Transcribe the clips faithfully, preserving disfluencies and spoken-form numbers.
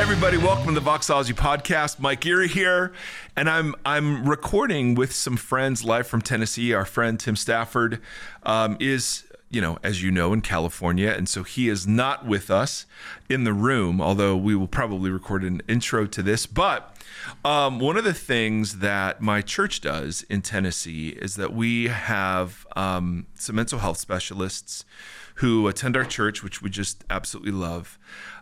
everybody. Welcome to the Voxology Podcast. Mike Geary here, and I'm I'm recording with some friends live from Tennessee. Our friend Tim Stafford um, is, you know, as you know, in California, and so he is not with us in the room, although we will probably record an intro to this. But um, one of the things that my church does in Tennessee is that we have um, some mental health specialists who attend our church, which we just absolutely love.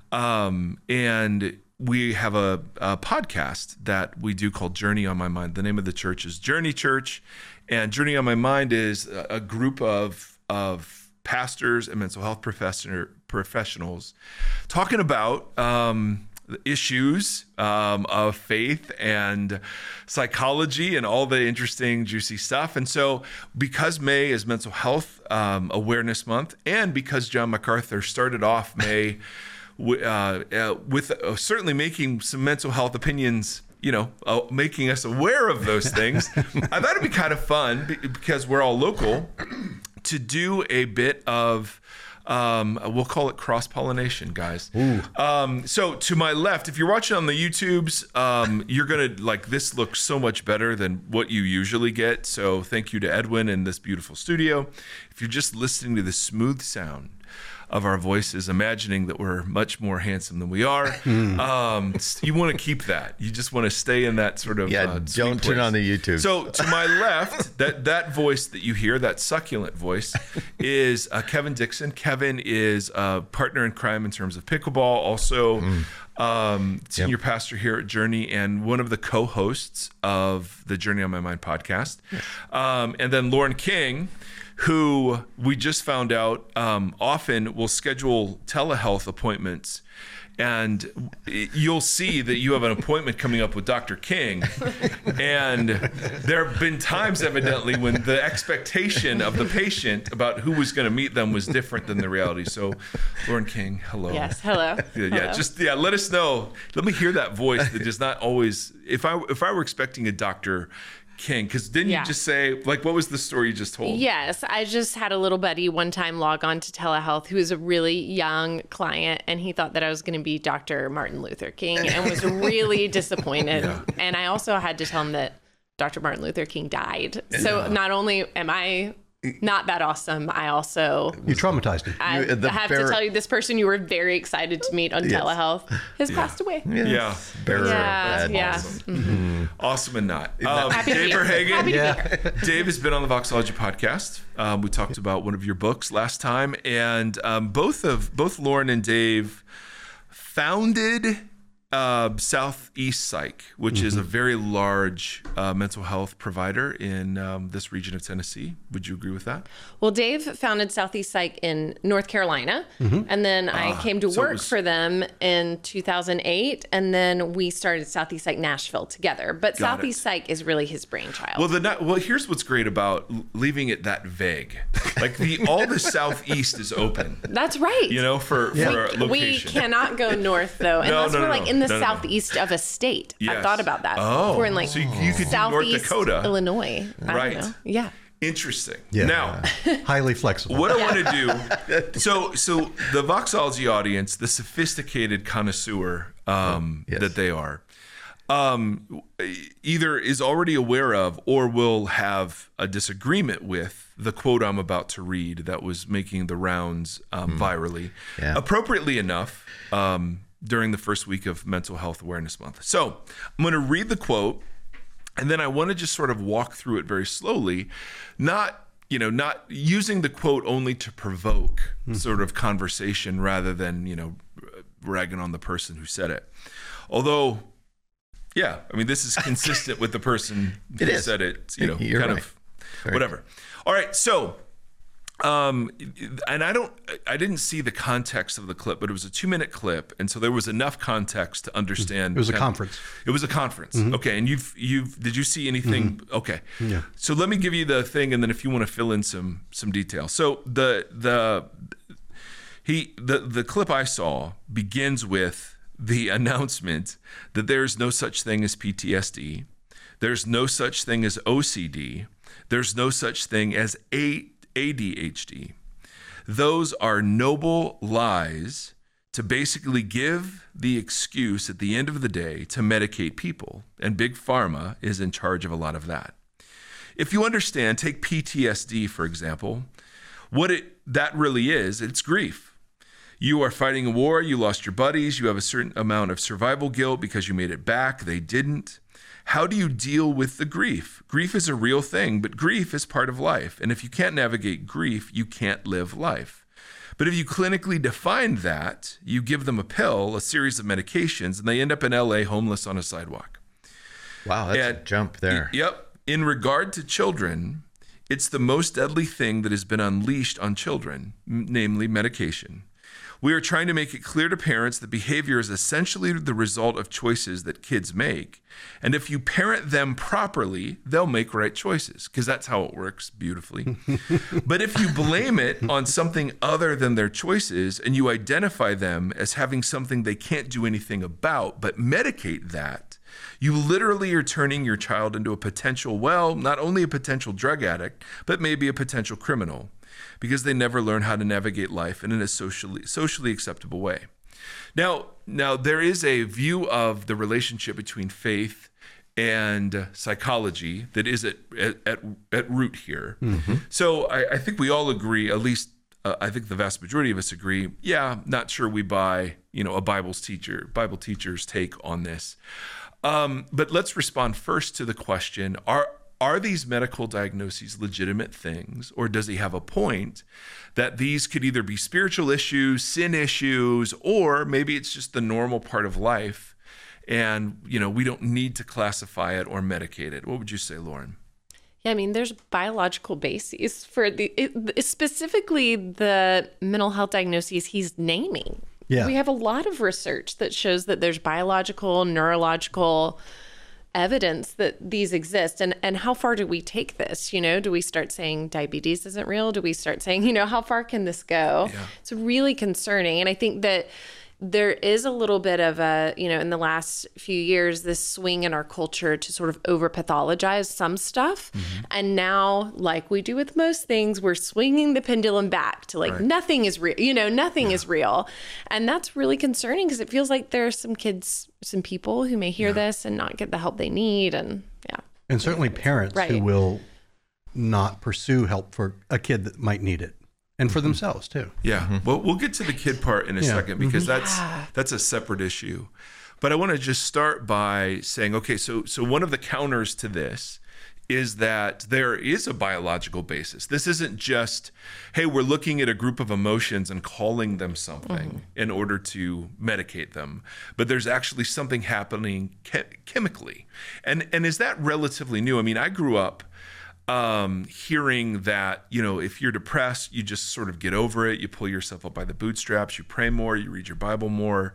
Um, and we have a, a podcast that we do called Journey on My Mind. The name of the church is Journey Church, and Journey on My Mind is a, a group of of pastors and mental health professor, professionals talking about um, the issues um, of faith and psychology and all the interesting, juicy stuff. And so because May is Mental Health um, Awareness Month, and because John MacArthur started off May Uh, uh, with uh, certainly making some mental health opinions, you know, uh, making us aware of those things, I thought it'd be kind of fun because we're all local to do a bit of, um, we'll call it cross-pollination, guys. Um, so to my left, if you're watching on the YouTubes, um, you're going to like, this looks so much better than what you usually get. So thank you to Edwin in this beautiful studio. If you're just listening to the smooth sound of our voices, imagining that we're much more handsome than we are. Mm. Um, you want to keep that. You just want to stay in that sort of yeah. Uh, don't turn on the YouTube. So to my left, that that voice that you hear, that succulent voice, is uh, Kevin Dixon. Kevin is a partner in crime in terms of pickleball, also mm. um, senior yep. pastor here at Journey, and one of the co-hosts of the Journey on My Mind podcast. Yes. Um, and then Lauren King, who we just found out um, often will schedule telehealth appointments. And you'll see that you have an appointment coming up with Doctor King. And there have been times, evidently, when the expectation of the patient about who was going to meet them was different than the reality. So, Lauren King, hello. Yes, hello. Yeah, hello. just yeah. Let us know. Let me hear that voice that is not always. If I if I were expecting a Doctor King, because didn't yeah. you just say, like, what was the story you just told? Yes, I just had a little buddy one time log on to telehealth who was a really young client, and he thought that I was going to be Doctor Martin Luther King and was really disappointed. Yeah. And I also had to tell him that Doctor Martin Luther King died. So yeah. not only am I not that awesome, I also... You traumatized him. I, you, I have bear- to tell you, this person you were very excited to meet on yes. telehealth has yeah. passed away. Yes. Yeah. Bearer yeah. yeah. Awesome. Mm-hmm. Awesome and not. Um, Happy Dave to Verhagen. Happy to yeah. be here. Dave has been on the Voxology podcast. Um, we talked about one of your books last time, and um, both of both Lauren and Dave founded Uh, Southeast Psych, which mm-hmm. is a very large uh, mental health provider in um, this region of Tennessee. Would you agree with that? Well, Dave founded Southeast Psych in North Carolina, mm-hmm. and then I uh, came to so work was... for them in two thousand eight, and then we started Southeast Psych Nashville together. But Got Southeast it. Psych is really his brainchild. Well, the well, here's what's great about leaving it that vague. Like the all the Southeast is open. That's right. You know, for yeah. for we, location. We cannot go north though, unless no, no, we're like no. in the no, no, southeast no. of a state. Yes. I thought about that. Oh, we're in like so you, you could southeast do North Dakota, Illinois. I right? Don't know. Yeah. Interesting. Yeah. Now, highly flexible. What I want to do, so so the Voxology audience, the sophisticated connoisseur um, yes. that they are, um, either is already aware of or will have a disagreement with the quote I'm about to read that was making the rounds um, mm. virally, yeah. appropriately enough, um, during the first week of Mental Health Awareness Month. So I'm going to read the quote, and then I want to just sort of walk through it very slowly, not, you know, not using the quote only to provoke mm. sort of conversation rather than, you know, ragging on the person who said it. Although, yeah, I mean, this is consistent with the person who it said it, you know, You're kind right. of whatever. All right, so Um, and I don't, I didn't see the context of the clip, but it was a two minute clip. And so there was enough context to understand. It was a kind of, conference. It was a conference. Mm-hmm. Okay. And you've, you've, did you see anything? Mm-hmm. Okay. Yeah. So let me give you the thing. And then if you want to fill in some, some detail. So the, the, he, the, the clip I saw begins with the announcement that there's no such thing as P T S D. There's no such thing as O C D. There's no such thing as A A D H D. Those are noble lies to basically give the excuse at the end of the day to medicate people. And Big Pharma is in charge of a lot of that. If you understand, take P T S D, for example, what it that really is, it's grief. You are fighting a war, you lost your buddies, you have a certain amount of survival guilt because you made it back, they didn't. How do you deal with the grief? Grief is a real thing, but grief is part of life. And if you can't navigate grief, you can't live life. But if you clinically define that, you give them a pill, a series of medications, and they end up in L A homeless on a sidewalk. Wow, that's And- a jump there. Yep. In regard to children, it's the most deadly thing that has been unleashed on children, m- namely medication. We are trying to make it clear to parents that behavior is essentially the result of choices that kids make. And if you parent them properly, they'll make right choices, because that's how it works beautifully. But if you blame it on something other than their choices and you identify them as having something they can't do anything about, but medicate that, you literally are turning your child into a potential, well, not only a potential drug addict, but maybe a potential criminal, because they never learn how to navigate life in a socially socially acceptable way. Now, now there is a view of the relationship between faith and psychology that is at at, at root here. Mm-hmm. So I, I think we all agree, at least uh, I think the vast majority of us agree. Yeah, not sure we buy, you know, a Bible's teacher, Bible teacher's take on this. Um, but let's respond first to the question: Are Are these medical diagnoses legitimate things, or does he have a point that these could either be spiritual issues, sin issues, or maybe it's just the normal part of life, and you know we don't need to classify it or medicate it? What would you say, Lauren? Yeah, I mean, there's biological bases for the it, specifically the mental health diagnoses he's naming. Yeah. We have a lot of research that shows that there's biological, neurological evidence that these exist. And and how far do we take this? You know, do we start saying diabetes isn't real? Do we start saying, you know, how far can this go? Yeah. It's really concerning. And I think that there is a little bit of a, you know, in the last few years, this swing in our culture to sort of over pathologize some stuff. Mm-hmm. And now, like we do with most things, we're swinging the pendulum back to like, right. nothing is real, you know, nothing yeah. is real. And that's really concerning because it feels like there are some kids, some people who may hear yeah. this and not get the help they need. And yeah. And certainly parents right. who will not pursue help for a kid that might need it. And for themselves too. Yeah. Mm-hmm. Well, we'll get to the kid part in a yeah. second because mm-hmm. that's yeah. that's a separate issue. But I want to just start by saying, okay, so so one of the counters to this is that there is a biological basis. This isn't just, hey, we're looking at a group of emotions and calling them something mm-hmm. in order to medicate them. But there's actually something happening che- chemically. And and is that relatively new? I mean, I grew up Um, hearing that, you know, if you're depressed, you just sort of get over it. You pull yourself up by the bootstraps. You pray more. You read your Bible more.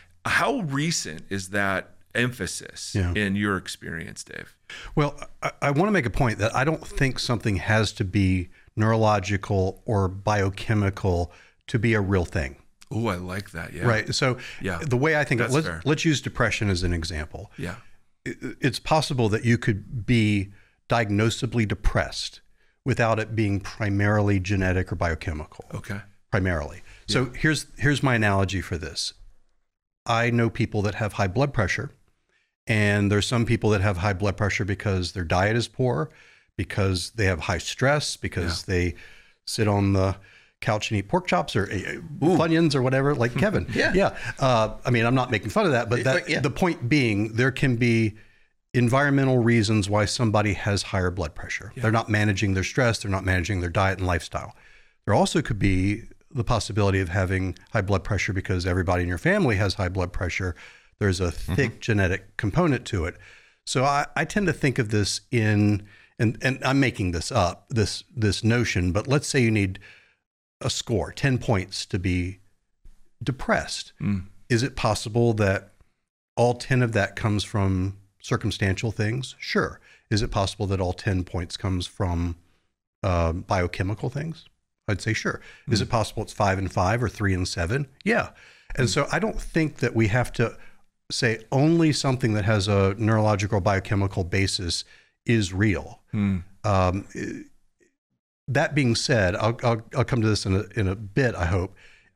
How recent is that emphasis yeah. in your experience, Dave? Well, I, I want to make a point that I don't think something has to be neurological or biochemical to be a real thing. Oh, I like that. Yeah. Right. So yeah. the way I think, That's let's, fair. let's use depression as an example. Yeah. It, it's possible that you could be diagnosably depressed without it being primarily genetic or biochemical. Okay. Primarily. Yeah. So here's here's my analogy for this. I know people that have high blood pressure, and there's some people that have high blood pressure because their diet is poor, because they have high stress, because yeah. they sit on the couch and eat pork chops or uh, Funyuns or whatever, like Kevin. yeah. Yeah. Uh, I mean, I'm not making fun of that, but that, yeah. the point being, there can be environmental reasons why somebody has higher blood pressure. Yeah. They're not managing their stress. They're not managing their diet and lifestyle. There also could be the possibility of having high blood pressure because everybody in your family has high blood pressure. There's a thick mm-hmm. genetic component to it. So I, I tend to think of this in, and, and I'm making this up, this, this notion, but let's say you need a score, ten points to be depressed. Mm. Is it possible that all ten of that comes from circumstantial things? Sure. Is it possible that all ten points comes from uh, biochemical things? I'd say sure. Mm. Is it possible it's five and five or three and seven? Yeah. And mm. so I don't think that we have to say only something that has a neurological biochemical basis is real. Mm. Um, that being said, I'll, I'll, I'll come to this in a, in a bit, I hope.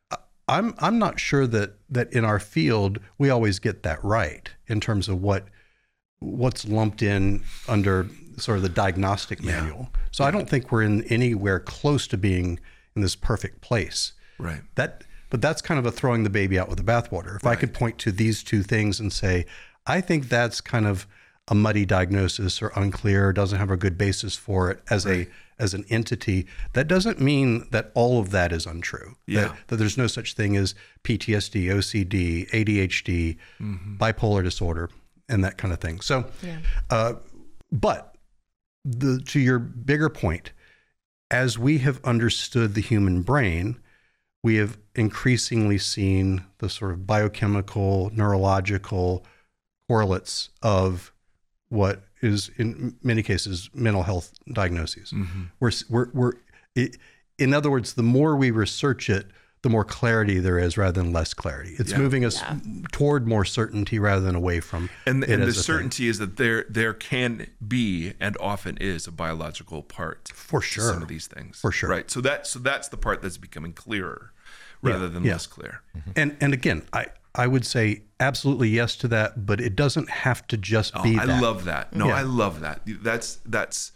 I'm I'm not sure that that in our field we always get that right in terms of what what's lumped in under sort of the diagnostic Yeah. manual. So I don't think we're in anywhere close to being in this perfect place. Right. That, but that's kind of a throwing the baby out with the bathwater. If I could point to these two things and say, I think that's kind of a muddy diagnosis or unclear, or doesn't have a good basis for it as Right. a as an entity, that doesn't mean that all of that is untrue. Yeah. That, that there's no such thing as P T S D, O C D, A D H D, Mm-hmm. bipolar disorder, and that kind of thing. So, Yeah. uh, but the to your bigger point, as we have understood the human brain, we have increasingly seen the sort of biochemical, neurological correlates of what is in many cases mental health diagnoses. Mm-hmm. We're, we're, we're, it, in other words, the more we research it, the more clarity there is rather than less clarity. It's Yeah. moving us Yeah. toward more certainty rather than away from And, it and the as a thing. certainty is that there there can be and often is a biological part For to sure. some of these things. For sure. Right. So that so that's the part that's becoming clearer rather than yeah. less clear. And and again, I, I would say absolutely yes to that, but it doesn't have to just be Oh, I that. love that. No, Yeah. I love that. That's that's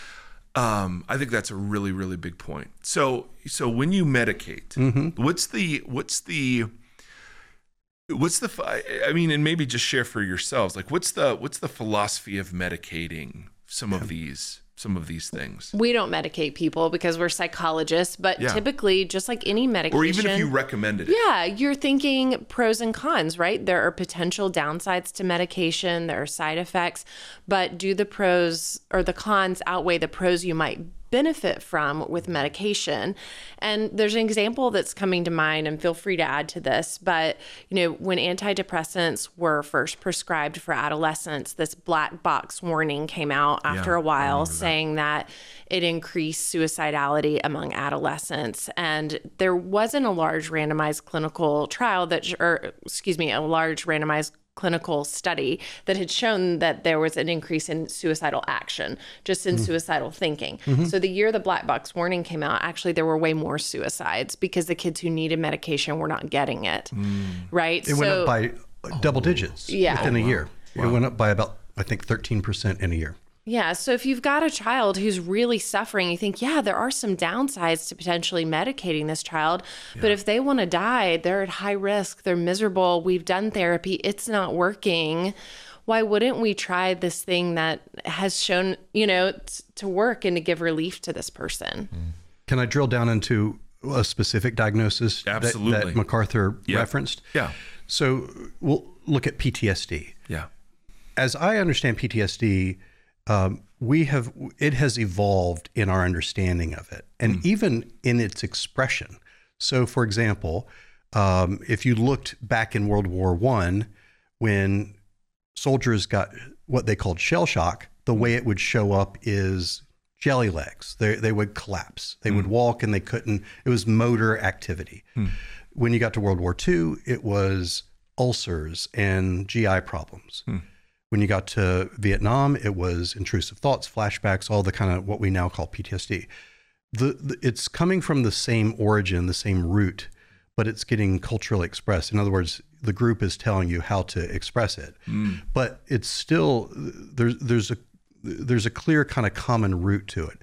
um I think that's a really really big point. So so when you medicate, Mm-hmm. what's the what's the what's the ph- I mean, and maybe just share for yourselves, like what's the what's the philosophy of medicating some of these some of these things? We don't medicate people because we're psychologists, but Yeah. typically, just like any medication, Or even if you recommended it. yeah, you're thinking pros and cons, right? There are potential downsides to medication, there are side effects, but do the pros or the cons outweigh the pros you might benefit from with medication? And there's an example that's coming to mind, and feel free to add to this, but you know, when antidepressants were first prescribed for adolescents, this black box warning came out after Yeah, a while saying that it increased suicidality among adolescents. And there wasn't a large randomized clinical trial that, or excuse me, a large randomized clinical study that had shown that there was an increase in suicidal action, just in suicidal thinking. So the year the black box warning came out, actually there were way more suicides because the kids who needed medication were not getting it, right? It went up by double digits Yeah. within a year. It went up by about, I think, thirteen percent in a year. Yeah. So if you've got a child who's really suffering, you think, yeah, there are some downsides to potentially medicating this child. But if they want to die, they're at high risk, they're miserable. We've done therapy, it's not working. Why wouldn't we try this thing that has shown, you know, t- to work and to give relief to this person? Can I drill down into a specific diagnosis that- Absolutely. that MacArthur Yeah. referenced? Yeah. So we'll look at P T S D. Yeah. As I understand P T S D, um, we have it has evolved in our understanding of it, and even in its expression. So, for example, um, if you looked back in World War One, when soldiers got what they called shell shock, the way it would show up is jelly legs. They they would collapse. They would walk and they couldn't. It was motor activity. When you got to World War Two, it was ulcers and G I problems. When you got to Vietnam, it was intrusive thoughts, flashbacks, all the kind of what we now call P T S D. The, the, it's coming from the same origin, the same root, but it's getting culturally expressed. In other words, the group is telling you how to express it, but it's still there's there's a there's a clear kind of common root to it.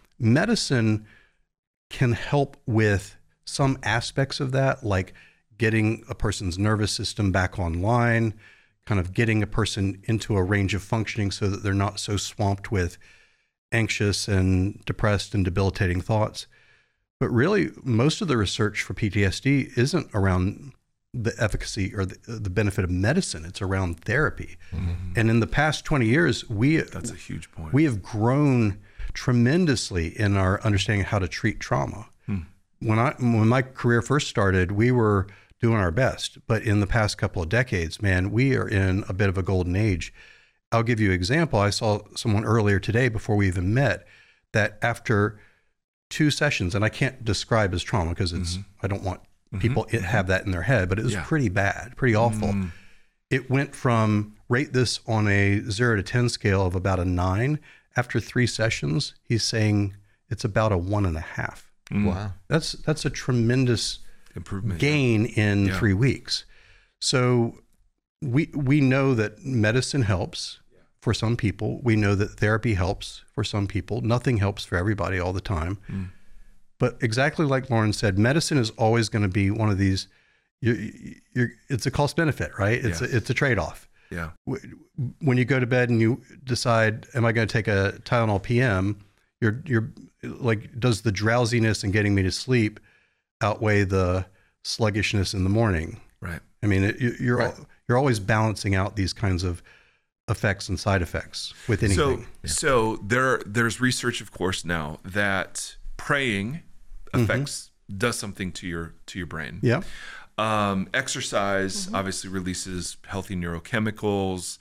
Medicine can help with some aspects of that, like getting a person's nervous system back online, kind of getting a person into a range of functioning so that they're not so swamped with anxious and depressed and debilitating thoughts. But really, most of the research for P T S D isn't around the efficacy or the, the benefit of medicine. It's around therapy. Mm-hmm. And in the past twenty years, we That's a huge point. we have grown tremendously in our understanding of how to treat trauma. Hmm. When I when my career first started, we were doing our best, but in the past couple of decades, man, we are in a bit of a golden age. I'll give you an example. I saw someone earlier today before we even met that after two sessions, and I can't describe as trauma because it's mm-hmm. I don't want people mm-hmm. to have that in their head, but it was yeah. pretty bad, pretty awful. Mm-hmm. It went from rate this on a zero to ten scale of about a nine. After three sessions, he's saying it's about a one and a half. Mm. Wow. That's, that's a tremendous improvement gain in yeah. three weeks. So we we know that medicine helps for some people. We know that therapy helps for some people. Nothing helps for everybody all the time. Mm. But exactly like Lauren said, medicine is always going to be one of these. You're, you're, it's a cost benefit, right? It's yes. a, it's a trade-off. Yeah. When you go to bed and you decide, am I going to take a Tylenol P M? You're you're like, does the drowsiness and getting me to sleep outweigh the sluggishness in the morning? Right. I mean, it, you're right. you're always balancing out these kinds of effects and side effects with anything. So yeah. so there there's research, of course, now that praying affects mm-hmm. does something to your to your brain. Yeah. Um, exercise mm-hmm. obviously releases healthy neurochemicals,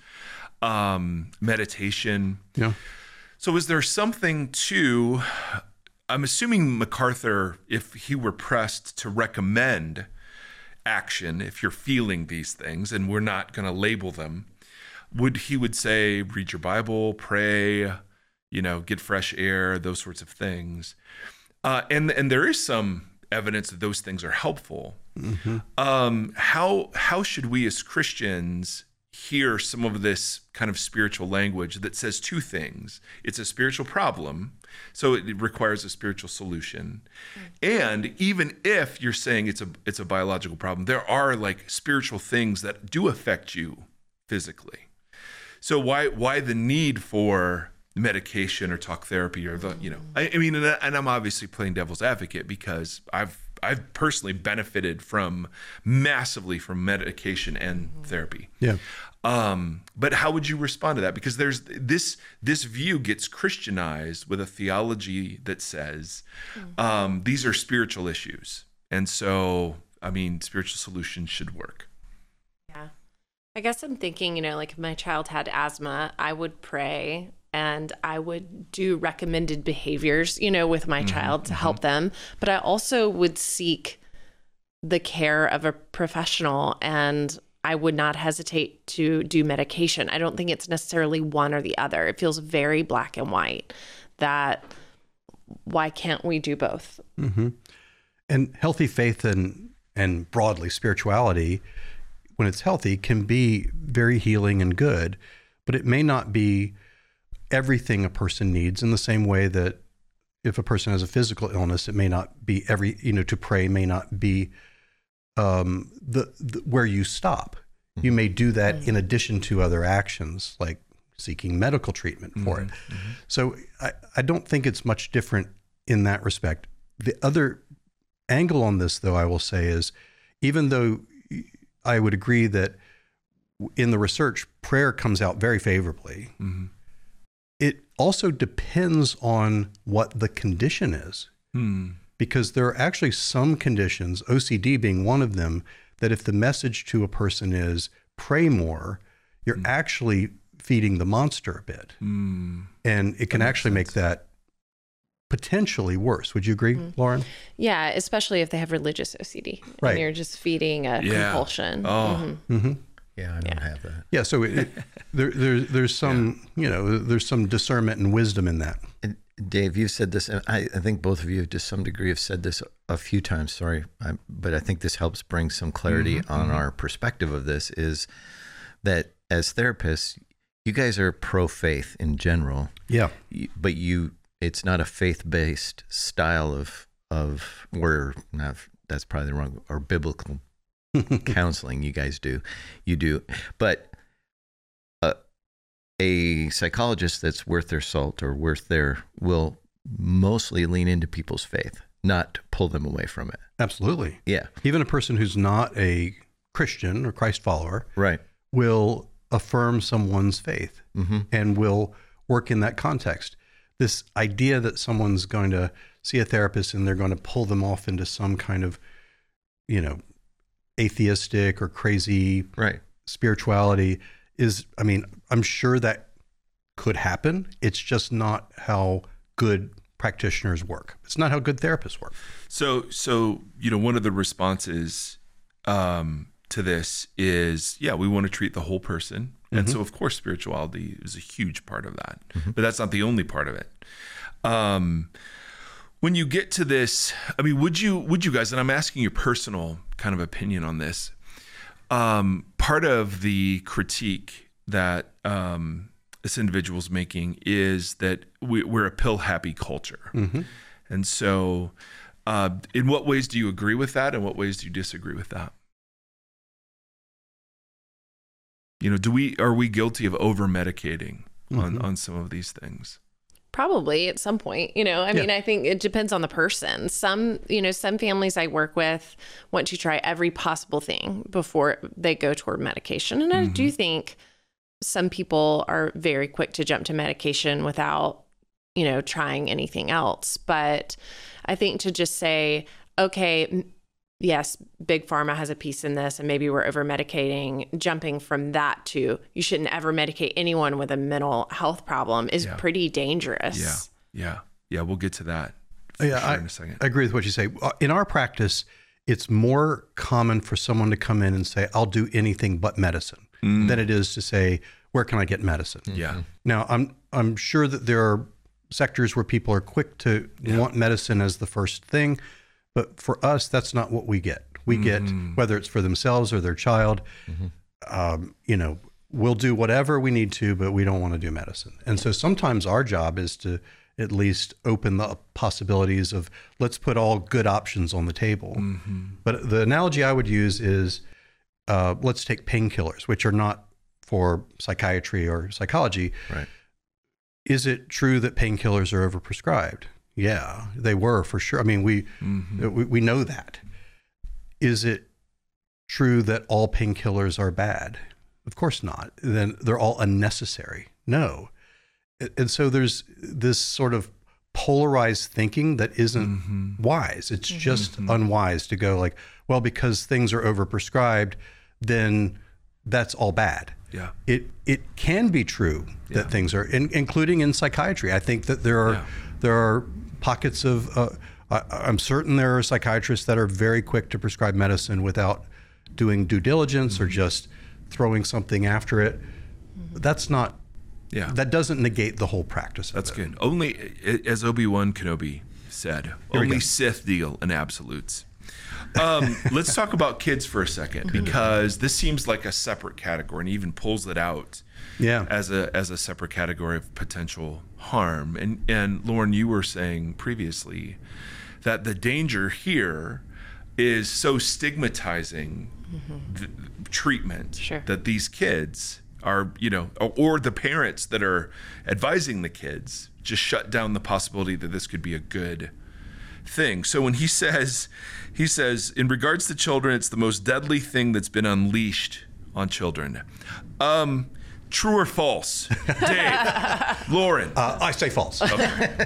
um, meditation. Yeah. So is there something to, I'm assuming MacArthur, if he were pressed to recommend action, if you're feeling these things, and we're not going to label them, would he would say, read your Bible, pray, you know, get fresh air, those sorts of things. Uh, and, and there is some evidence that those things are helpful. Mm-hmm. Um, how how should we as Christians hear some of this kind of spiritual language that says two things? It's a spiritual problem, so it requires a spiritual solution. Mm-hmm. And even if you're saying it's a it's a biological problem, there are like spiritual things that do affect you physically. So why why the need for medication or talk therapy or the, you know, I, I mean, and, and I'm obviously playing devil's advocate because I've I've personally benefited from massively from medication and therapy. Yeah. Um, but how would you respond to that? Because there's this this view gets Christianized with a theology that says um, these are spiritual issues, and so I mean, spiritual solutions should work. Yeah, I guess I'm thinking, you know, like if my child had asthma, I would pray. And I would do recommended behaviors, you know, with my mm-hmm, child to mm-hmm. help them. But I also would seek the care of a professional, and I would not hesitate to do medication. I don't think it's necessarily one or the other. It feels very black and white. That why can't we do both? Mm-hmm. And healthy faith and and broadly spirituality, when it's healthy, can be very healing and good, but it may not be everything a person needs, in the same way that if a person has a physical illness, it may not be every, you know, to pray may not be um, the, the where you stop. Mm-hmm. You may do that mm-hmm. in addition to other actions like seeking medical treatment for mm-hmm. it. Mm-hmm. So I, I don't think it's much different in that respect. The other angle on this, though, I will say is, even though I would agree that in the research, prayer comes out very favorably, mm-hmm. it also depends on what the condition is. Hmm. Because there are actually some conditions, O C D being one of them, that if the message to a person is pray more, you're hmm. actually feeding the monster a bit. Hmm. And it can actually sense. make that potentially worse. Would you agree, mm. Lauren? Yeah, especially if they have religious O C D. Right. And you're just feeding a yeah. compulsion. Oh. Mm-hmm. Mm-hmm. Yeah, I don't yeah. have that. Yeah, so it, there, there, there's some, yeah. you know, there's some discernment and wisdom in that. And Dave, you've said this, and I, I think both of you to some degree have said this a few times, sorry, I, but I think this helps bring some clarity mm-hmm. on mm-hmm. our perspective of this, is that as therapists, you guys are pro-faith in general. Yeah. But you, it's not a faith-based style of, of or not, that's probably the wrong, or biblical counseling you guys do. You do. But uh, a psychologist that's worth their salt or worth their will mostly lean into people's faith, not pull them away from it. Absolutely. Yeah. Even a person who's not a Christian or Christ follower right. will affirm someone's faith mm-hmm. and will work in that context. This idea that someone's going to see a therapist and they're going to pull them off into some kind of, you know, atheistic or crazy right. spirituality is, I mean, I'm sure that could happen. It's just not how good practitioners work. It's not how good therapists work. So, so you know, one of the responses um, to this is, yeah, we want to treat the whole person. And mm-hmm. so, of course, spirituality is a huge part of that. Mm-hmm. But that's not the only part of it. Um, When you get to this, I mean, would you, would you guys, and I'm asking your personal kind of opinion on this, um, part of the critique that um, this individual's making is that we, we're a pill-happy culture. Mm-hmm. And so uh, in what ways do you agree with that? And what ways do you disagree with that? You know, do we, are we guilty of over-medicating mm-hmm. on, on some of these things? Probably at some point, you know, I yeah. mean, I think it depends on the person. Some, you know, some families I work with want to try every possible thing before they go toward medication. And mm-hmm. I do think some people are very quick to jump to medication without, you know, trying anything else. But I think to just say, okay, yes, big pharma has a piece in this and maybe we're over medicating, jumping from that to you shouldn't ever medicate anyone with a mental health problem is yeah. pretty dangerous. Yeah. Yeah. Yeah. We'll get to that yeah, sure I, in a second. I agree with what you say. In our practice, it's more common for someone to come in and say, I'll do anything but medicine mm. than it is to say, where can I get medicine? Yeah. Now, I'm, I'm sure that there are sectors where people are quick to yeah. want medicine as the first thing. But for us, that's not what we get. We get, mm-hmm. whether it's for themselves or their child, mm-hmm. um, you know, we'll do whatever we need to, but we don't want to do medicine. And so sometimes our job is to at least open the possibilities of let's put all good options on the table. Mm-hmm. But the analogy I would use is uh, let's take painkillers, which are not for psychiatry or psychology. Right. Is it true that painkillers are overprescribed? Yeah, they were for sure. I mean, we, mm-hmm. we we know that. Is it true that all painkillers are bad? Of course not. Then they're all unnecessary. No. And so there's this sort of polarized thinking that isn't mm-hmm. wise. It's mm-hmm. just unwise to go like, well, because things are overprescribed, then that's all bad. Yeah. It it can be true that yeah. things are, in, including in psychiatry. I think that there are yeah. there are pockets of, uh, I, I'm certain there are psychiatrists that are very quick to prescribe medicine without doing due diligence mm-hmm. or just throwing something after it. Mm-hmm. That's not, yeah. that doesn't negate the whole practice of That's it. good. Only, as Obi-Wan Kenobi said, Here only Sith deal in absolutes. Um, let's talk about kids for a second, because this seems like a separate category and even pulls it out yeah. as a as a separate category of potential harm. And and Lauren, you were saying previously that the danger here is so stigmatizing mm-hmm. the treatment sure. that these kids are, you know, or, or the parents that are advising the kids just shut down the possibility that this could be a good thing. So when he says, he says, in regards to children, it's the most deadly thing that's been unleashed on children. Um, true or false? Dave, Lauren. Uh, I say false. Okay.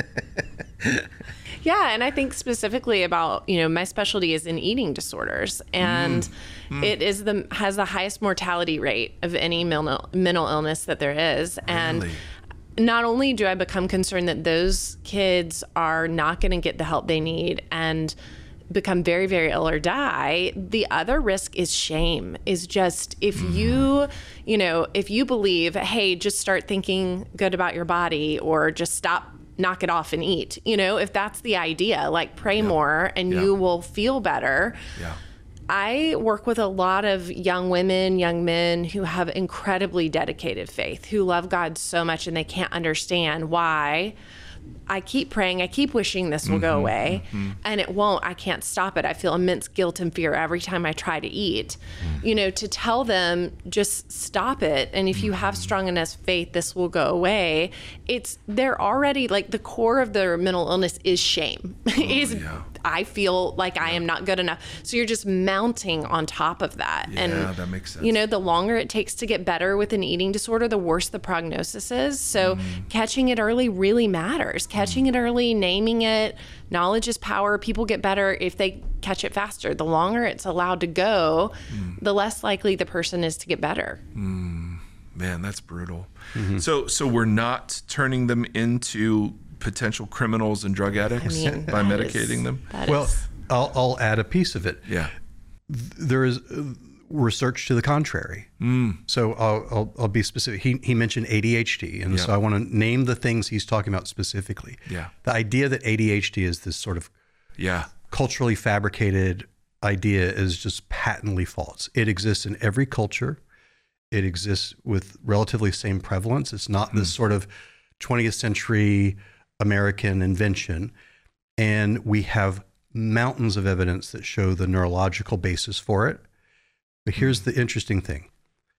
Yeah, and I think specifically about, you know, my specialty is in eating disorders, and mm. Mm. it is the has the highest mortality rate of any mental mental illness that there is, and. Really? Not only do I become concerned that those kids are not going to get the help they need and become very, very ill or die, the other risk is shame. Is just if mm. you, you know, if you believe, hey, just start thinking good about your body or just stop, knock it off and eat. You know, if that's the idea, like pray yeah. more and yeah. you will feel better. Yeah. I work with a lot of young women, young men who have incredibly dedicated faith, who love God so much and they can't understand why. I keep praying, I keep wishing this will mm-hmm, go away, mm-hmm. and it won't. I can't stop it. I feel immense guilt and fear every time I try to eat. Mm-hmm. You know, to tell them, just stop it. And if you have strong enough faith, this will go away. It's, they're already, like, the core of their mental illness is shame. Oh, is yeah. I feel like I am not good enough. So you're just mounting on top of that. Yeah, and, that makes sense. You know, the longer it takes to get better with an eating disorder, the worse the prognosis is. So mm. catching it early really matters. Catching mm. it early, naming it, knowledge is power. People get better if they catch it faster. The longer it's allowed to go, mm. the less likely the person is to get better. Mm. Man, that's brutal. Mm-hmm. So, so we're not turning them into potential criminals and drug addicts I mean, by medicating is, them? Well, is... I'll, I'll add a piece of it. Yeah. There is, research to the contrary. Mm. So I'll, I'll, I'll be specific. He, he mentioned A D H D. And Yeah. so I want to name the things he's talking about specifically. Yeah. The idea that A D H D is this sort of Yeah. culturally fabricated idea is just patently false. It exists in every culture. It exists with relatively same prevalence. It's not this sort of twentieth century American invention. And we have mountains of evidence that show the neurological basis for it. But here's the interesting thing.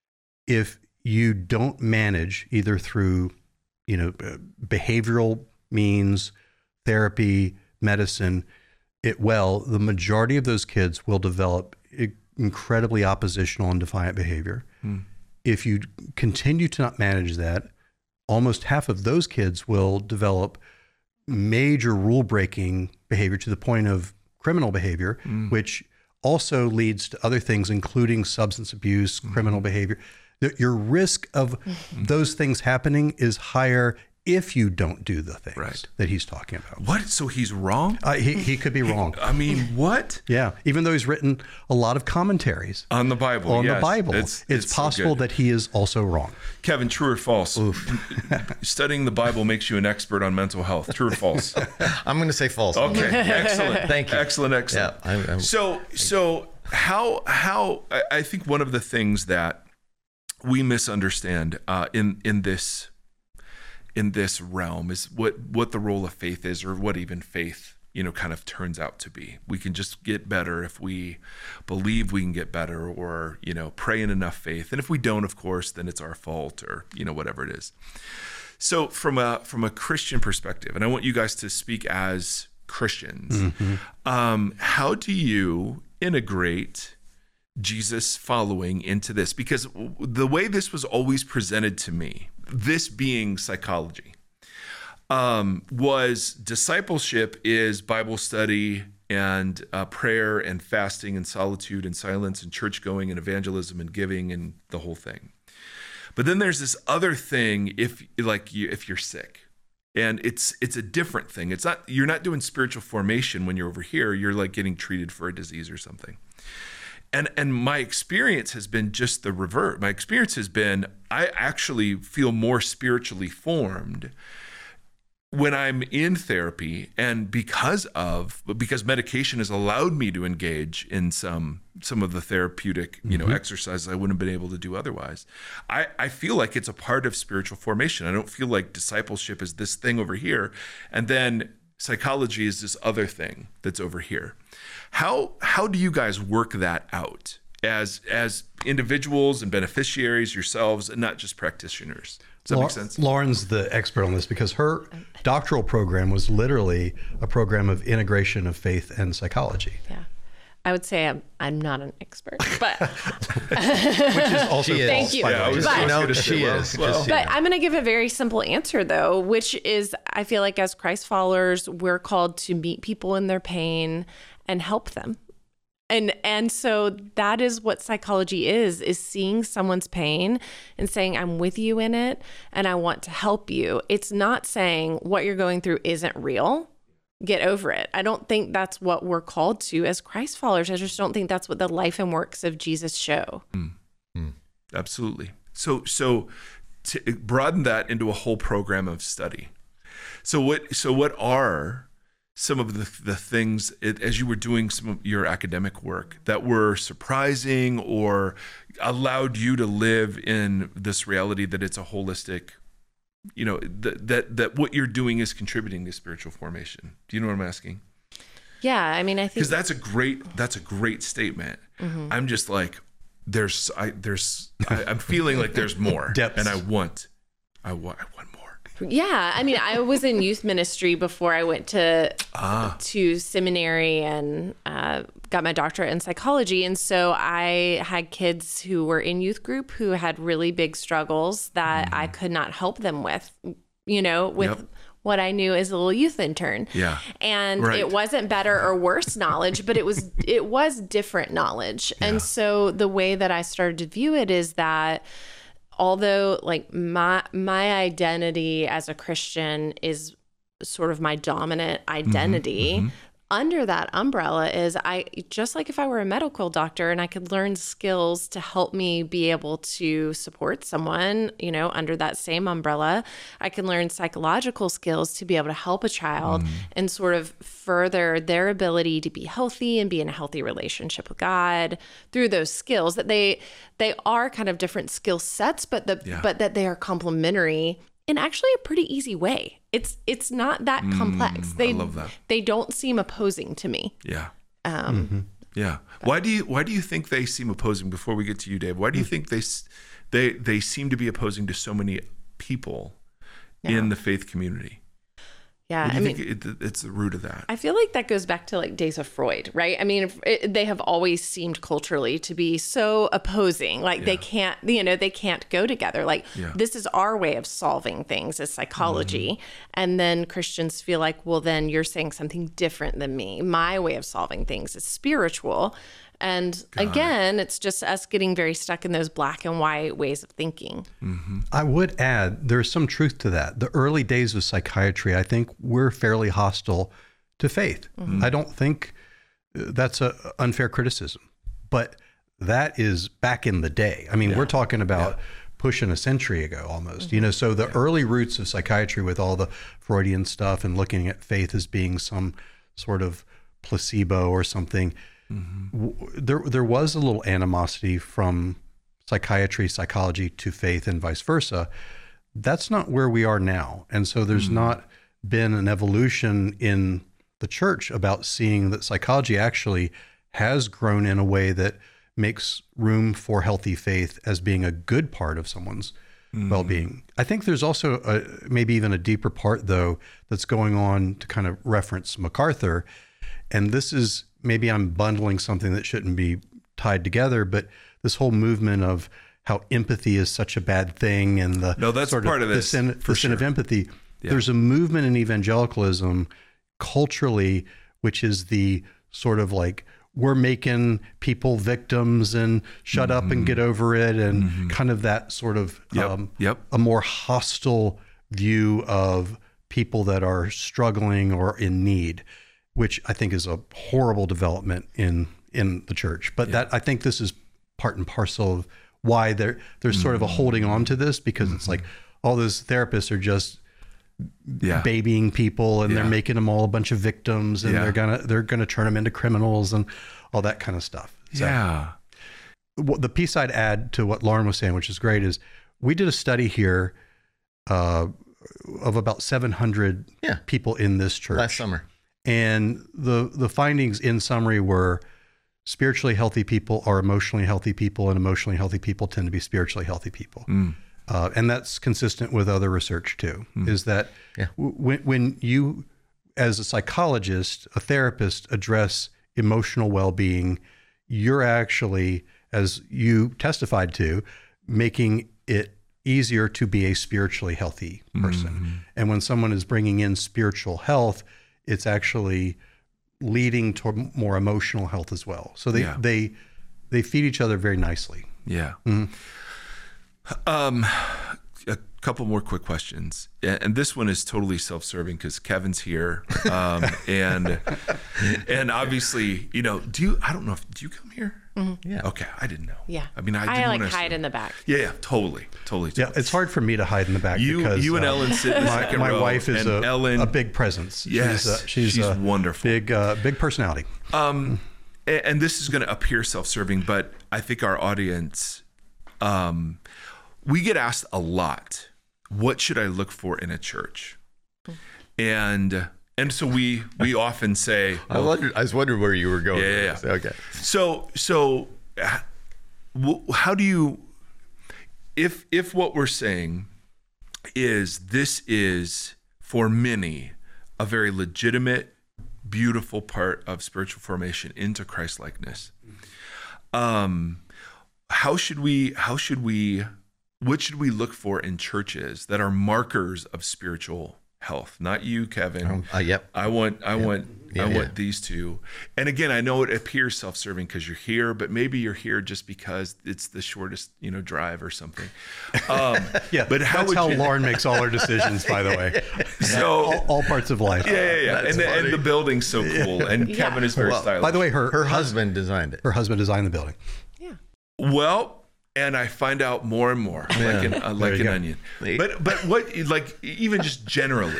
If you don't manage either through, you know, behavioral means, therapy, medicine, it well, the majority of those kids will develop incredibly oppositional and defiant behavior. Mm. If you continue to not manage that, almost half of those kids will develop major rule-breaking behavior to the point of criminal behavior, mm. which also leads to other things, including substance abuse, mm. criminal behavior. The, your risk of mm. those things happening is higher if you don't do the things right. that he's talking about. What? So he's wrong? Uh, he, he could be wrong. I mean, what? Yeah. Even though he's written a lot of commentaries on the Bible. On yes. the Bible. It's, it's, it's possible so that he is also wrong. Kevin, true or false? Studying the Bible makes you an expert on mental health. True or false? I'm going to say false. Okay. Excellent. Thank you. Excellent. Excellent. Yeah, I'm, I'm, so, so how, how, I, I think one of the things that we misunderstand uh, in, in this, in this realm is what, what the role of faith is, or what even faith, you know, kind of turns out to be. We can just get better if we believe we can get better, or, you know, pray in enough faith. And if we don't, of course, then it's our fault, or, you know, whatever it is. So from a, from a Christian perspective, and I want you guys to speak as Christians, mm-hmm. um, how do you integrate Jesus following into this? Because the way this was always presented to me, this being psychology, um, was discipleship is Bible study and uh, prayer and fasting and solitude and silence and church going and evangelism and giving and the whole thing. But then there's this other thing, if like you, if you're sick, and it's it's a different thing. It's not, you're not doing spiritual formation when you're over here. You're like getting treated for a disease or something. And and my experience has been just the revert. My experience has been, I actually feel more spiritually formed when I'm in therapy, and because of, because medication has allowed me to engage in some some of the therapeutic, you know, mm-hmm. exercises I wouldn't have been able to do otherwise. I, I feel like it's a part of spiritual formation. I don't feel like discipleship is this thing over here, and then psychology is this other thing that's over here. How how do you guys work that out as as individuals and beneficiaries yourselves, and not just practitioners? Does that La- make sense? Lauren's the expert on this, because her doctoral program was literally a program of integration of faith and psychology. Yeah. I would say I'm I'm not an expert, but which is also She is. Thank you. Yeah, I was But- just No, gonna say, she well, is. well, Just- But I'm going to give a very simple answer, though, which is I feel like as Christ followers, we're called to meet people in their pain and help them. And and so that is what psychology is, is seeing someone's pain and saying, I'm with you in it and I want to help you. It's not saying what you're going through isn't real. Get over it. I don't think that's what we're called to as Christ followers. I just don't think that's what the life and works of Jesus show. Mm. Mm. Absolutely. So so to broaden that into a whole program of study. So what so what are some of the the things, it, as you were doing some of your academic work, that were surprising or allowed you to live in this reality that it's a holistic, you know, that that that what you're doing is contributing to spiritual formation? Do you know what I'm asking? Yeah, I mean, I think Because that's a great that's a great statement. Mm-hmm. I'm just like, there's I there's I, I'm feeling like there's more, Depths. and I want I want I want more. Yeah, I mean, I was in youth ministry before I went to Ah. to seminary and uh, got my doctorate in psychology. And so I had kids who were in youth group who had really big struggles that mm. I could not help them with, you know, with Yep. what I knew as a little youth intern. Yeah. And Right. it wasn't better or worse knowledge, but it was it was different knowledge. Yeah. And so the way that I started to view it is that although like my my identity as a Christian is sort of my dominant identity, mm-hmm, mm-hmm. under that umbrella is I just like if I were a medical doctor and I could learn skills to help me be able to support someone, you know, under that same umbrella, I can learn psychological skills to be able to help a child mm. and sort of further their ability to be healthy and be in a healthy relationship with God through those skills that they they are kind of different skill sets, but the yeah. but that they are complementary in actually a pretty easy way. It's it's not that mm, complex. They, I love that. They don't seem opposing to me. Yeah. Um, mm-hmm. Yeah. Why do you why do you think they seem opposing? Before we get to you, Dave, why do you think they they they seem to be opposing to so many people yeah. in the faith community? Yeah, what do you I think mean, it, it's the root of that? I feel like that goes back to like days of Freud, right? I mean, it, they have always seemed culturally to be so opposing. Like yeah. they can't, you know, they can't go together. Like yeah. this is our way of solving things as psychology. Mm-hmm. And then Christians feel like, well, then you're saying something different than me. My way of solving things is spiritual. And God. Again, it's just us getting very stuck in those black and white ways of thinking. Mm-hmm. I would add, there's some truth to that. The early days of psychiatry, I think we're fairly hostile to faith. Mm-hmm. I don't think that's an unfair criticism, but that is back in the day. I mean, yeah. we're talking about yeah. pushing a century ago almost, mm-hmm. you know, so the yeah. early roots of psychiatry with all the Freudian stuff and looking at faith as being some sort of placebo or something. Mm-hmm. There, there was a little animosity from psychiatry, psychology to faith, and vice versa. That's not where we are now, and so there's mm-hmm. not been an evolution in the church about seeing that psychology actually has grown in a way that makes room for healthy faith as being a good part of someone's mm-hmm. well-being. I think there's also a, maybe even a deeper part, though, that's going on to kind of reference MacArthur, and this is. Maybe I'm bundling something that shouldn't be tied together, but this whole movement of how empathy is such a bad thing and the no, that's sort part of, of this, the sin, for the sin sure. of empathy. Yeah. There's a movement in evangelicalism culturally, which is the sort of like, we're making people victims and shut mm-hmm. up and get over it. And mm-hmm. kind of that sort of yep. Um, yep. a more hostile view of people that are struggling or in need, which I think is a horrible development in in the church. But yeah. that I think this is part and parcel of why there there's mm-hmm. sort of a holding on to this, because mm-hmm. it's like all those therapists are just yeah. babying people and yeah. they're making them all a bunch of victims and yeah. they're gonna they're gonna turn them into criminals and all that kind of stuff. So, yeah. What the piece I'd add to what Lauren was saying, which is great, is we did a study here uh, of about seven hundred yeah. people in this church last summer. And the the findings in summary were spiritually healthy people are emotionally healthy people, and emotionally healthy people tend to be spiritually healthy people. Mm. Uh, and that's consistent with other research too, mm. is that yeah. w- when, when you, as a psychologist, a therapist, address emotional well-being, you're actually, as you testified to, making it easier to be a spiritually healthy person. Mm-hmm. And when someone is bringing in spiritual health, it's actually leading to more emotional health as well. So they yeah. they they feed each other very nicely. Yeah. Mm-hmm. Um, a couple more quick questions, and this one is totally self-serving because Kevin's here, um, and and obviously, you know, do you? I don't know if do you come here? Mm-hmm. Yeah. Okay, I didn't know. Yeah. I mean, I, I didn't like hide assume. in the back. Yeah, yeah, totally, totally, totally. Yeah, it's hard for me to hide in the back you, because you and uh, Ellen sit in the my, second my row, wife is and a, Ellen, a big presence. Yes, she's, a, she's, she's a wonderful. Big, uh, big personality. Um, and this is going to appear self-serving, but I think our audience, um, we get asked a lot, what should I look for in a church? And and so we we often say, well, I wondered, I was wondering where you were going. Yeah, yeah, yeah. Okay. So so how do you, if if what we're saying is this is for many a very legitimate, beautiful part of spiritual formation into Christ-likeness, um, how should we how should we what should we look for in churches that are markers of spiritual health, not you, Kevin. Um, uh, yep. I want, I want, Yeah, I yeah. want these two. And again, I know it appears self-serving because you're here, but maybe you're here just because it's the shortest, you know, drive or something. Um, Yeah, but how that's would how you, Lauren makes all her decisions, by the way. so all, all parts of life. yeah, yeah, yeah. And the, and the building's so cool, and Kevin is very Well, stylish. By the way, her Her husband designed it. her husband designed the building. Yeah. Well, and I find out more and more, like an, uh, like you an go. onion. But but what, like, even just generally,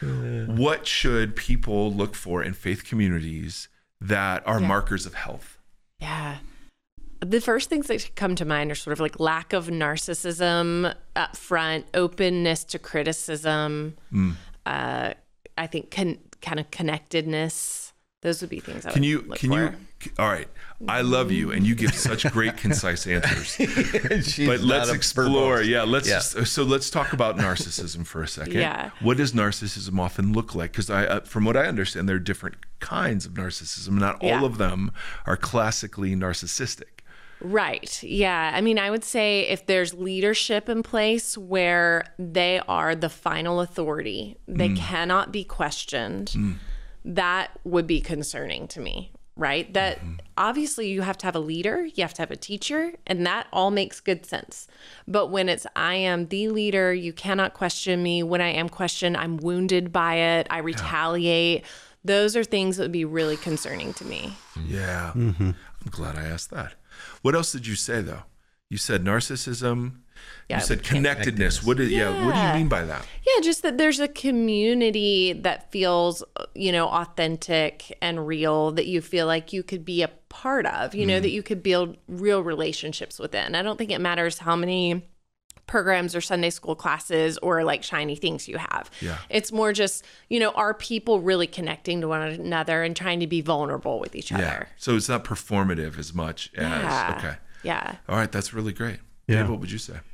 what should people look for in faith communities that are Yeah. markers of health? Yeah. The first things that come to mind are sort of like lack of narcissism up front, openness to criticism. Mm. Uh, I think con- kind of connectedness. Those would be things I Can would you? look Can for. you? All right. I love you, and you give such great, concise answers. She's But let's not a explore. verbose. Yeah, let's. Yeah. So let's talk about narcissism for a second. Yeah. What does narcissism often look like? Because I, uh, from what I understand, there are different kinds of narcissism. Not all Yeah. of them are classically narcissistic. Right. Yeah. I mean, I would say if there's leadership in place where they are the final authority, they cannot be questioned, that would be concerning to me, right? That obviously you have to have a leader, you have to have a teacher, and that all makes good sense. But when it's, I am the leader, you cannot question me. When I am questioned, I'm wounded by it, I retaliate. Those are things that would be really concerning to me. Yeah. I'm glad I asked that. What else did you say though? You said narcissism. Yeah, you said connectedness. What did, yeah. What do you Yeah. mean by that? Yeah, just that there's a community that feels, you know, authentic and real, that you feel like you could be a part of, you know, that you could build real relationships within. I don't think it matters how many programs or Sunday school classes or like shiny things you have. Yeah. It's more just, you know, are people really connecting to one another and trying to be vulnerable with each Yeah. other? So it's not performative as much as Yeah. okay. Yeah. All right, that's really great. Yeah. Dave, what would you say?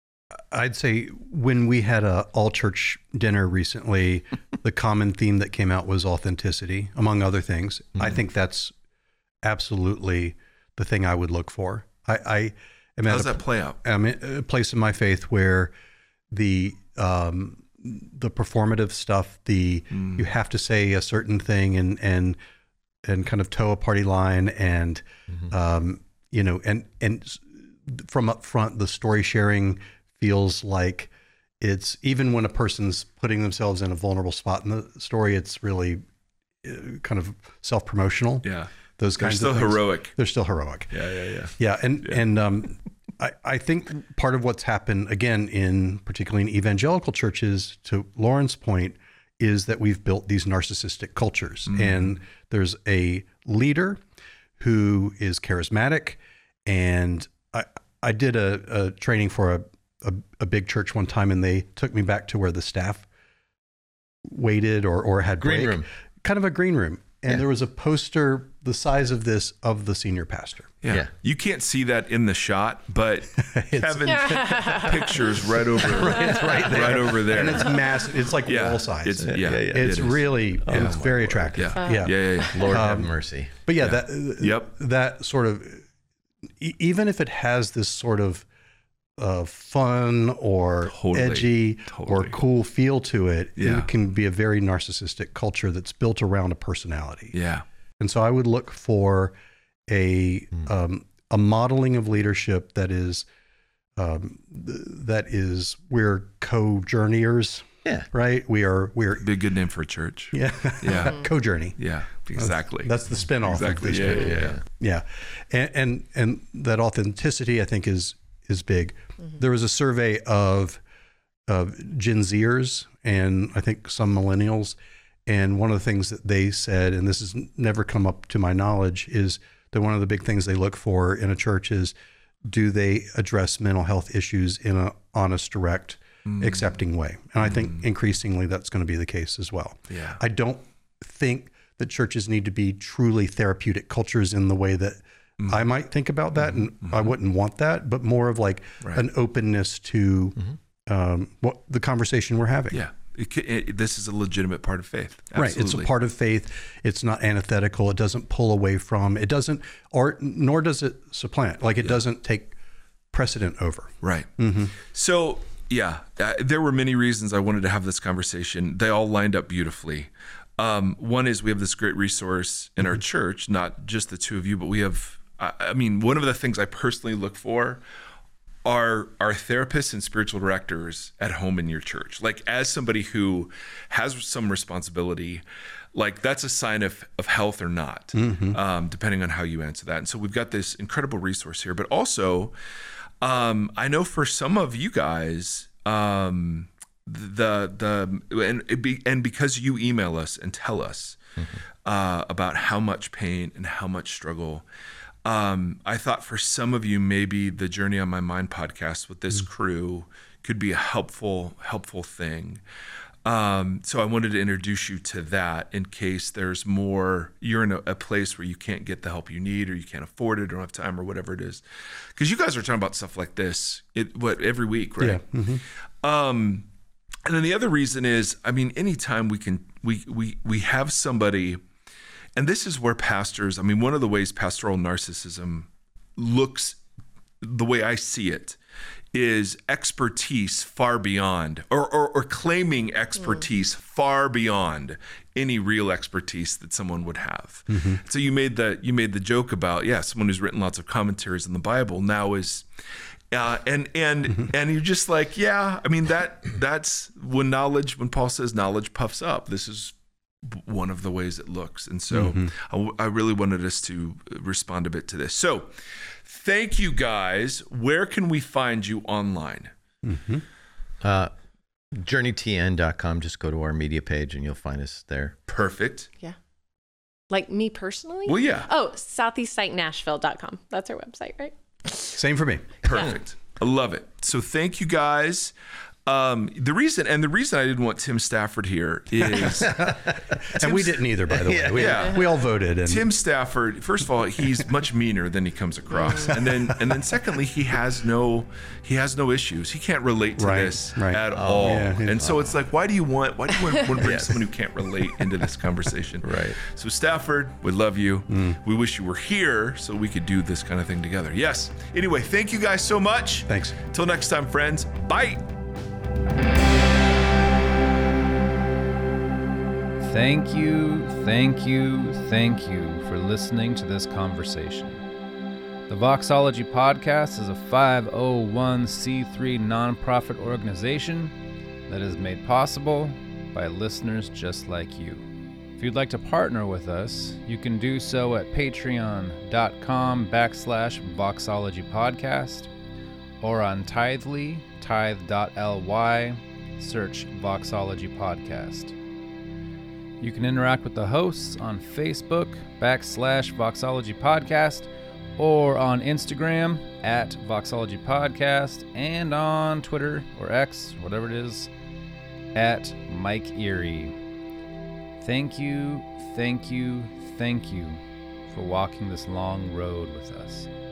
I'd say when we had a all church dinner recently, the common theme that came out was authenticity, among other things. Mm-hmm. I think that's absolutely the thing I would look for. I, I am How at does a, that play out? I'm in a place in my faith where the um, the performative stuff, the Mm. you have to say a certain thing and and and kind of toe a party line, and um, you know, and and s- from up front, the story sharing feels like it's, even when a person's putting themselves in a vulnerable spot in the story, it's really uh, kind of self promotional. Yeah. Those They're kinds still of things. heroic. They're still heroic. Yeah, yeah, yeah. Yeah, and and um, I I think part of what's happened again in particularly in evangelical churches, to Lauren's point, is that we've built these narcissistic cultures, and there's a leader who is charismatic, and I I did a, a training for a, a a big church one time, and they took me back to where the staff waited or or had Green break, room. kind of a green room, and Yeah. there was a poster the size of this of the senior pastor. Yeah. Yeah. You can't see that in the shot, but Kevin's picture's right over It's right there. right over there. And it's massive. It's like yeah. wall size. It's yeah, yeah, yeah. it It's is. really, and it's very attractive. yeah. Yeah. Yeah, yeah, yeah. Lord have mercy. But yeah, Yeah. that Yep. that sort of, e- even if it has this sort of uh, fun or Totally. edgy Totally. or cool feel to it, Yeah. it can be a very narcissistic culture that's built around a personality. Yeah. And so I would look for a um, a modeling of leadership that is um, th- that is we're co-journeyers, Yeah. right? We are we're Be a good name for a church. yeah Yeah. co-journey. Yeah. Exactly. That's the spinoff exactly. of this. Yeah, church. yeah, yeah. Yeah, and, and and that authenticity I think is is big. There was a survey of of Gen Zers and I think some millennials, and one of the things that they said, and this has never come up to my knowledge, is that one of the big things they look for in a church is, do they address mental health issues in a honest, direct, accepting way? And I think increasingly that's going to be the case as well. Yeah. I don't think that churches need to be truly therapeutic cultures in the way that I might think about that, and I wouldn't want that, but more of like Right. an openness to um, what the conversation we're having. Yeah. It, ca- it, this is a legitimate part of faith. Right. It's a Absolutely. part of faith. It's not antithetical. It doesn't pull away from, it doesn't, or nor does it supplant. Like it doesn't take precedent over. Right. Mm-hmm. So Yeah, uh, there were many reasons I wanted to have this conversation. They all lined up beautifully. Um, one is we have this great resource in our church, not just the two of you, but we have, I, I mean, one of the things I personally look for are are therapists and spiritual directors at home in your church. Like, as somebody who has some responsibility, like that's a sign of, of health or not, mm-hmm. um, depending on how you answer that. And so we've got this incredible resource here, but also um, I know for some of you guys, um, the, the, and, it be, and because you email us and tell us mm-hmm. uh, about how much pain and how much struggle, um, I thought for some of you, maybe the Journey on My Mind podcast with this mm-hmm. crew could be a helpful, helpful thing. Um, so I wanted to introduce you to that in case there's more, you're in a, a place where you can't get the help you need, or you can't afford it, or don't have time, or whatever it is. Because you guys are talking about stuff like this, it, what, every week, right? Yeah. Mm-hmm. Um, and then the other reason is, I mean, anytime we can, we, we, we have somebody, and this is where pastors, I mean, one of the ways pastoral narcissism looks, the way I see it, is expertise far beyond, or, or, or claiming expertise mm. far beyond any real expertise that someone would have. Mm-hmm. So you made the you made the joke about, yeah, someone who's written lots of commentaries on the Bible now is, uh, and and mm-hmm. and you're just like, yeah, I mean that that's when knowledge, when Paul says knowledge puffs up, this is one of the ways it looks. And so mm-hmm. I, I really wanted us to respond a bit to this. So thank you guys. Where can we find you online? Mm-hmm. Uh, journey t n dot com. Just go to our media page and you'll find us there. Perfect. Yeah. Like me personally? Well, yeah. Oh, southeast site nashville dot com. That's our website, right? Same for me. Perfect. Yeah. I love it. So thank you guys. Um, the reason, and the reason I didn't want Tim Stafford here is, and we didn't either, by the way. Yeah, we, yeah. we all voted. And Tim Stafford, first of all, he's much meaner than he comes across, and then, and then, secondly, he has no, he has no issues. He can't relate to right, this right. at oh, all, yeah, and so it's like, why do you want, why do you want, want to bring yes. someone who can't relate into this conversation? Right. So Stafford, we love you. Mm. We wish you were here so we could do this kind of thing together. Yes. Anyway, thank you guys so much. Thanks. Till next time, friends. Bye. Thank you, thank you, thank you for listening to this conversation. The Voxology Podcast is a five oh one c three nonprofit organization that is made possible by listeners just like you. If you'd like to partner with us, you can do so at patreon.com backslash Voxology Podcast or on Tithely, tithe.ly, search Voxology Podcast. You can interact with the hosts on Facebook, backslash Voxology Podcast, or on Instagram, at Voxology Podcast, and on Twitter, or X, whatever it is, at Mike Erie. Thank you, thank you, thank you for walking this long road with us.